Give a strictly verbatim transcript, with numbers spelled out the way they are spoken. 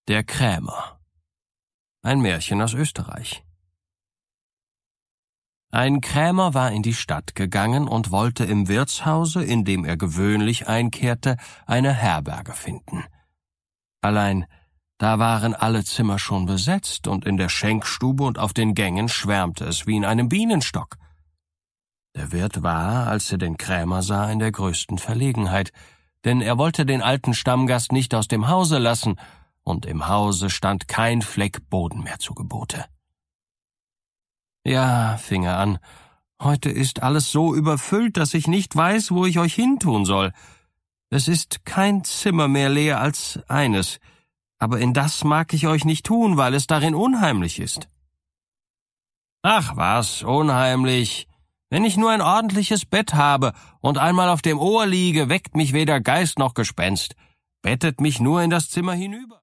Der Krämer. Ein Märchen aus Österreich. Ein Krämer war in die Stadt gegangen und wollte im Wirtshause, in dem er gewöhnlich einkehrte, eine Herberge finden. Allein, da waren alle Zimmer schon besetzt, und in der Schenkstube und auf den Gängen schwärmte es wie in einem Bienenstock. Der Wirt war, als er den Krämer sah, in der größten Verlegenheit, denn er wollte den alten Stammgast nicht aus dem Hause lassen, und im Hause stand kein Fleck Boden mehr zu Gebote. »Ja«, fing er an, »heute ist alles so überfüllt, dass ich nicht weiß, wo ich euch hintun soll. Es ist kein Zimmer mehr leer als eines, aber in das mag ich euch nicht tun, weil es darin unheimlich ist.« »Ach was, unheimlich! Wenn ich nur ein ordentliches Bett habe und einmal auf dem Ohr liege, weckt mich weder Geist noch Gespenst. Bettet mich nur in das Zimmer hinüber.«